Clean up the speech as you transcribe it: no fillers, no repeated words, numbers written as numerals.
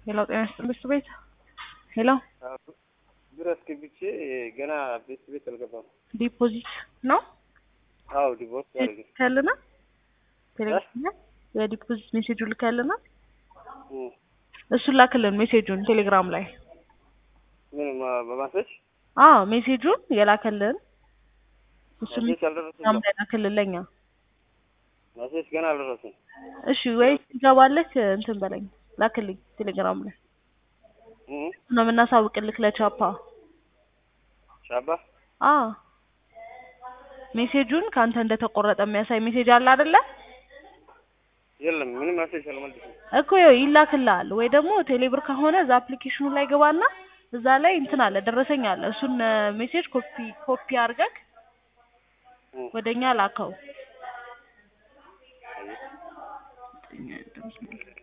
ሄሎ ጤና ይስጥልኝ ቤት ቤት ሄሎ ድረስ ገብቼ ገና ቤት አልገባም። ዲፖዚት ነው? አዎ ዲፖዚት ያደርግ ከለና ቴሌግራም የዲፖዚት ሜሴጅ ልከልና እሱ ላክልን ሜሴጁን ቴሌግራም ላይ ምን በማሰጅ ሜሴጁን የላከልን እሱ ሜሴጅ አልደረሰም። ላክልን ለኛ ሜሴጅ ገና አልደረሰም። እሺ ወይ ይገባልክ እንትን በለኝ ላክልኝ ቴሌግራም ላይ ነው የምናሳውቅልክ ለቻፓ ቻፓ ሜሴጁን ካንተ እንደተቆረጠ የሚያሳይ ሜሴጅ አለ አይደለ? የለም ምንም ሜሴጅ አልመለሰም እኮ ይላክልሃል ወይ ደግሞ ቴሌብር ከሆነ እዛ አፕሊኬሽኑ ላይ ገባና እዛ ላይ እንትን አለ ደረሰኝ አለ እሱን ሜሴጅ ኮፒ አድርገህ ወደኛ ላከው